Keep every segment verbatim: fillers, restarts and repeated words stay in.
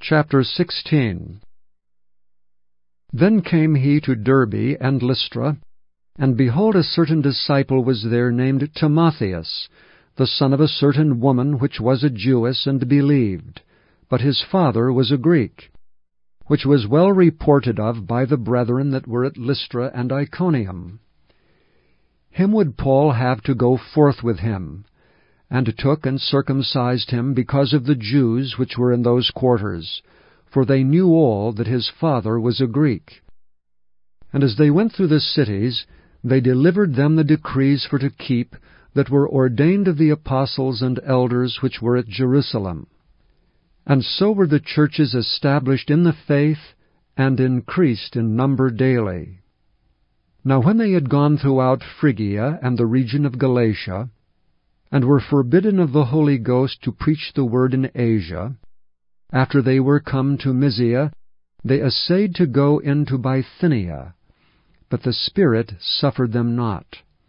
Chapter sixteen. Then came he to Derbe and Lystra, and behold, a certain disciple was there named Timotheus, the son of a certain woman which was a Jewess, and believed, but his father was a Greek, which was well reported of by the brethren that were at Lystra and Iconium. Him would Paul have to go forth with him, and took and circumcised him because of the Jews which were in those quarters, for they knew all that his father was a Greek. And as they went through the cities, they delivered them the decrees for to keep, that were ordained of the apostles and elders which were at Jerusalem. And so were the churches established in the faith, and increased in number daily. Now when they had gone throughout Phrygia and the region of Galatia, and were forbidden of the Holy Ghost to preach the word in Asia, after they were come to Mysia, they essayed to go into Bithynia, but the Spirit suffered them not.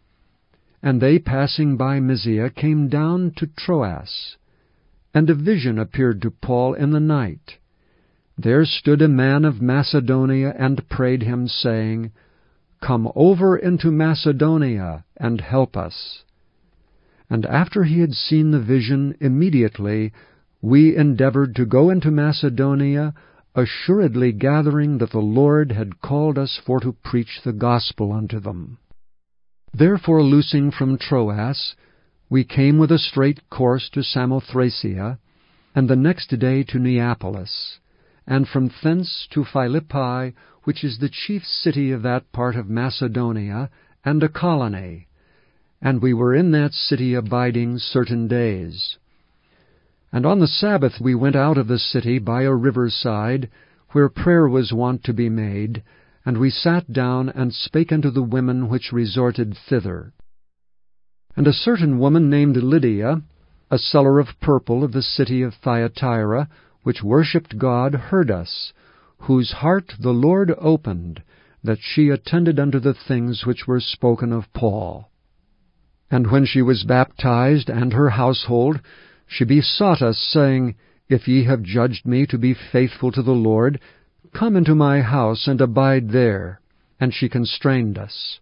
And they, passing by Mysia, came down to Troas. And a vision appeared to Paul in the night. There stood a man of Macedonia, and prayed him, saying, Come over into Macedonia, and help us. And after he had seen the vision, immediately we endeavored to go into Macedonia, assuredly gathering that the Lord had called us for to preach the gospel unto them. Therefore, loosing from Troas, we came with a straight course to Samothracia, and the next day to Neapolis, and from thence to Philippi, which is the chief city of that part of Macedonia, and a colony. And we were in that city abiding certain days. And on the Sabbath we went out of the city by a riverside, where prayer was wont to be made, and we sat down and spake unto the women which resorted thither. And a certain woman named Lydia, a seller of purple of the city of Thyatira, which worshipped God, heard us, whose heart the Lord opened, that she attended unto the things which were spoken of Paul. And when she was baptized, and her household, she besought us, saying, If ye have judged me to be faithful to the Lord, come into my house, and abide there. And she constrained us.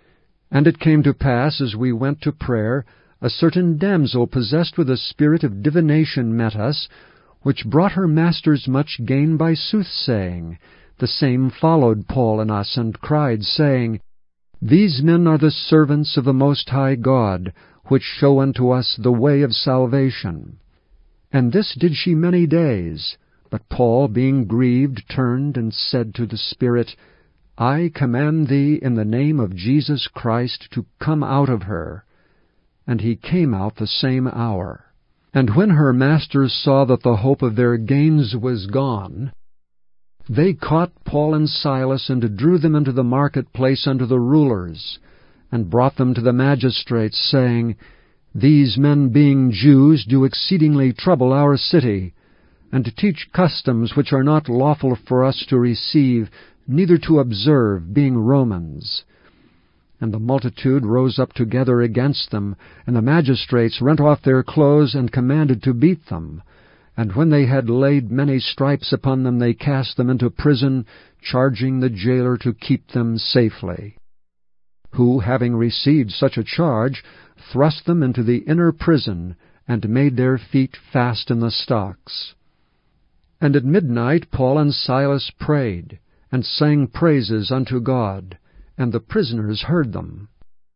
And it came to pass, as we went to prayer, a certain damsel possessed with a spirit of divination met us, which brought her masters much gain by soothsaying. The same followed Paul and us, and cried, saying, These men are the servants of the Most High God, which show unto us the way of salvation. And this did she many days. But Paul, being grieved, turned and said to the Spirit, I command thee in the name of Jesus Christ to come out of her. And he came out the same hour. And when her masters saw that the hope of their gains was gone, they caught Paul and Silas, and drew them into the marketplace unto the rulers, and brought them to the magistrates, saying, These men, being Jews, do exceedingly trouble our city, and to teach customs which are not lawful for us to receive, neither to observe, being Romans. And the multitude rose up together against them, and the magistrates rent off their clothes, and commanded to beat them. And when they had laid many stripes upon them, they cast them into prison, charging the jailer to keep them safely. Who, having received such a charge, thrust them into the inner prison, and made their feet fast in the stocks. And at midnight Paul and Silas prayed, and sang praises unto God, and the prisoners heard them.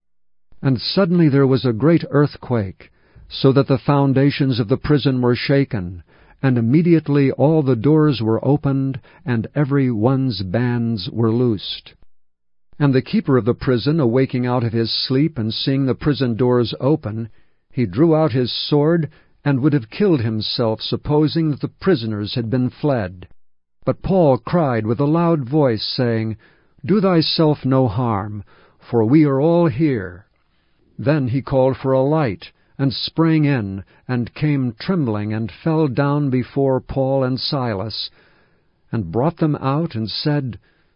And suddenly there was a great earthquake, so that the foundations of the prison were shaken, and immediately all the doors were opened, and every one's bands were loosed. And the keeper of the prison, awaking out of his sleep, and seeing the prison doors open, he drew out his sword, and would have killed himself, supposing that the prisoners had been fled. But Paul cried with a loud voice, saying, Do thyself no harm, for we are all here. Then he called for a light, and sprang in, and came trembling, and fell down before Paul and Silas, and brought them out, and said,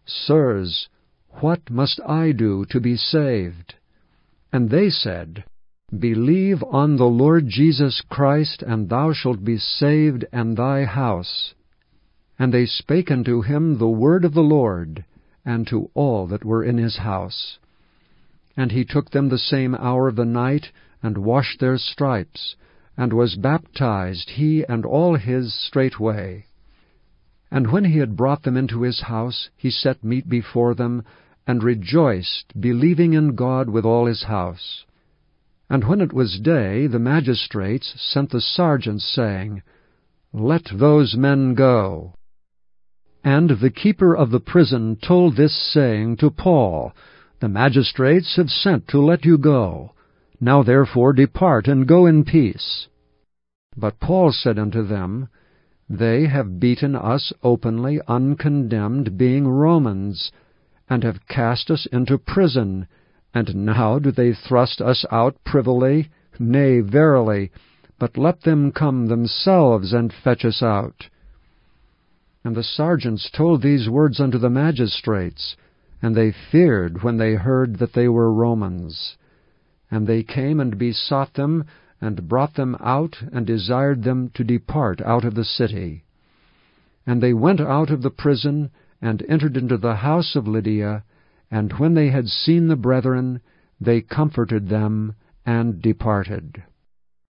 Sirs, what must I do to be saved? And they said, Believe on the Lord Jesus Christ, and thou shalt be saved and thy house. And they spake unto him the word of the Lord, and to all that were in his house. And he took them the same hour of the night, and washed their stripes, and was baptized, he and all his straightway. And when he had brought them into his house, he set meat before them, and rejoiced, believing in God with all his house. And when it was day, the magistrates sent the sergeants, saying, Let those men go. And the keeper of the prison told this saying to Paul, The magistrates have sent to let you go. Now therefore depart, and go in peace. But Paul said unto them, They have beaten us openly, uncondemned, being Romans, and have cast us into prison, and now do they thrust us out privily? Nay, verily, but let them come themselves and fetch us out. And the sergeants told these words unto the magistrates, and they feared when they heard that they were Romans. And they came and besought them, and brought them out, and desired them to depart out of the city. And they went out of the prison, and entered into the house of Lydia, and when they had seen the brethren, they comforted them, and departed.